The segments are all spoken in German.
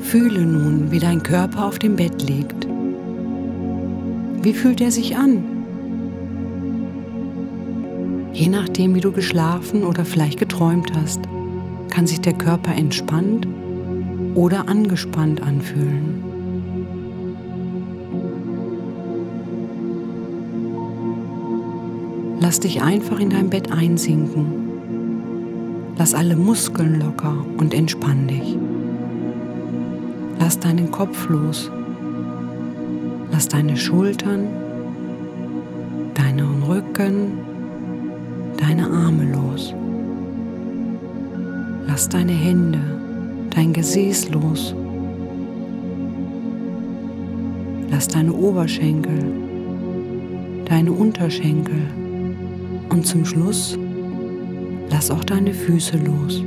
Fühle nun, wie dein Körper auf dem Bett liegt. Wie fühlt er sich an? Je nachdem, wie du geschlafen oder vielleicht geträumt hast, kann sich der Körper entspannt oder angespannt anfühlen. Lass dich einfach in dein Bett einsinken. Lass alle Muskeln locker und entspann dich. Lass deinen Kopf los. Lass deine Schultern, deinen Rücken, deine Arme los. Lass deine Hände, dein Gesäß los. Lass deine Oberschenkel, deine Unterschenkel und zum Schluss lass auch deine Füße los.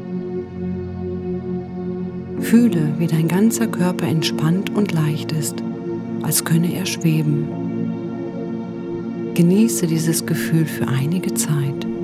Fühle, wie dein ganzer Körper entspannt und leicht ist, als könne er schweben. Genieße dieses Gefühl für einige Zeit.